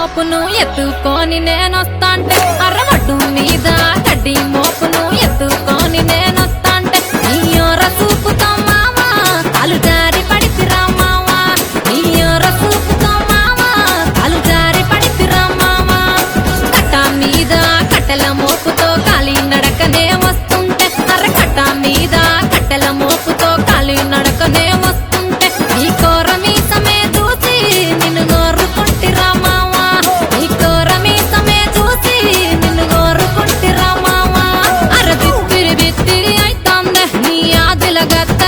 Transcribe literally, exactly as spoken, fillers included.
మోపును ఎత్తుకొని నేనొస్తాంటే అరవడ్డు మీద గడ్డి మోపును ఎత్తుకొని నేనొస్తాంటే నీయోర చూపుతో మావా కాలు జారి పడితిరా మావా నీయోర చూపుతో మావా కాలు జారి పడితిరా మావా కట్ట మీద కట్టెల మోపుతో కాలి నడకనే వస్తుంటే అరకట్ట మీద కట్టెల మోపుతో కాలి నడకనే వస్తుంటే నీ కోర మీసమే చూసి నిన్ను గోరుకుంటిరా మావా నీ కోర మీసమే చూసి నిన్ను గోరుకుంటిరా మావా అర బిత్తిరి బిత్తిరి అయితాందే నీ ఆదిల గత్త